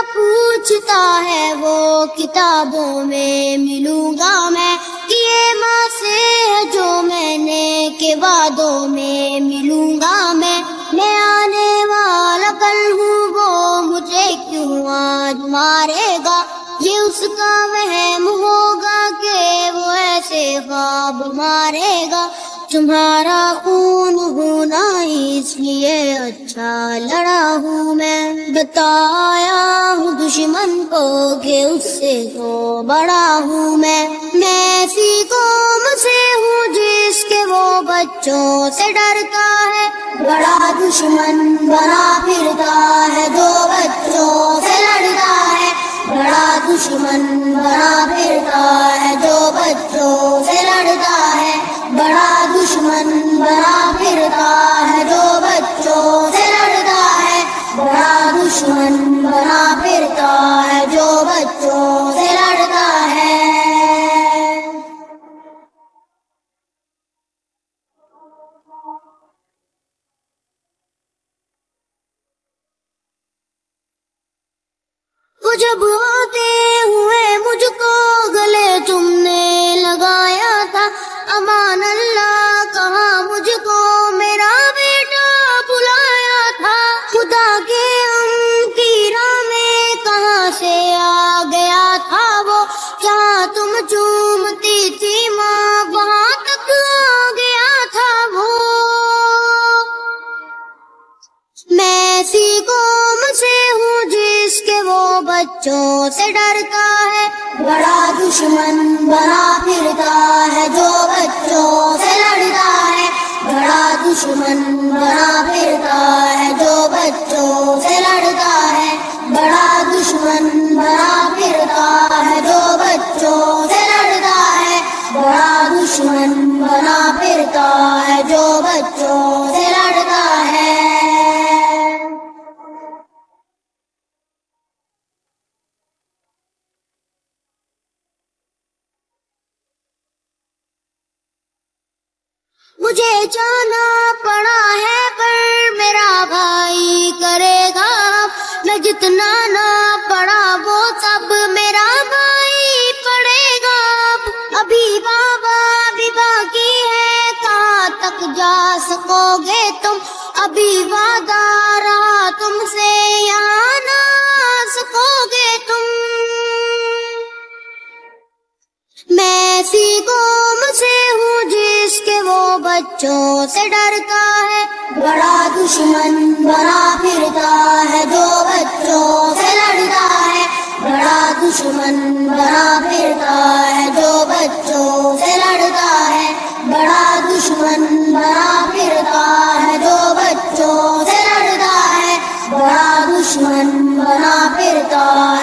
پوچھتا ہے وہ کتابوں میں ملوں گا میں، کیے ماں سے ہے جو میں نے کہ وعدوں میں ملوں گا میں آنے والا کل ہوں وہ مجھے کیوں آج مارے گا، یہ اس کا وہم ہوگا کہ وہ ایسے خواب مارے گا، تمہارا خون ہونا اس لیے اچھا لڑا ہوں میں، بتایا ہوں دشمن کو کہ اس سے تو بڑا ہوں میں ایسی قوم سے ہوں جس کے وہ بچوں سے ڈرتا ہے، بڑا دشمن بنا پھرتا ہے جو بچوں سے لڑتا ہے، بڑا دشمن بنا پھرتا ہے جو بچوں سے لڑتا ہے، بڑا دشمن بنا پھرتا ہے جو بچوں سے لڑتا ہے، بڑا دشمن بنا پھرتا ہے جو بچوں سے لڑتا ہے۔ وہ جب آتے ہوئے مجھ کو گلے تم نے لگایا تھا، امان اللہ کہا مجھ کو میرا بیٹا بلایا تھا، خدا کے غم کی راہ میں کہاں سے آ گیا تھا وہ، جہاں تم چومتی تھی ماں وہاں تک آ گیا تھا وہ، میں ایسی قوم سے ہوں جس کے وہ بچوں سے ڈرتا ہے، بڑا دشمن بنا پھرتا ہے جو بچوں سے لڑتا ہے، بڑا دشمن بنا پھرتا ہے جو بچوں سے لڑتا ہے، بڑا دشمن بنا پھرتا ہے جو بچوں سے لڑتا ہے، بڑا دشمن بنا پھرتا ہے جو بچوں سے لڑتا ہے۔ مجھے جانا پڑا ہے پر میرا بھائی کرے گا، میں جتنا نہ پڑا وہ سب میرا بھائی پڑے گا، ابھی بابا بھی باقی ہے کہاں تک جا سکو گے تم، ابھی وعدہ رہا تم سے یہاں نہ آ سکو گے تم، میں ایسی قوم سے ہوں جس کے وہ بچوں سے ڈرتا ہے، بڑا دشمن بنا پھرتا ہے جو بچوں سے لڑتا ہے، بڑا دشمن بنا پھرتا ہے جو بچوں سے لڑتا ہے، بڑا دشمن بنا پھرتا ہے جو بچوں سے لڑتا ہے، بڑا دشمن بنا پھرتا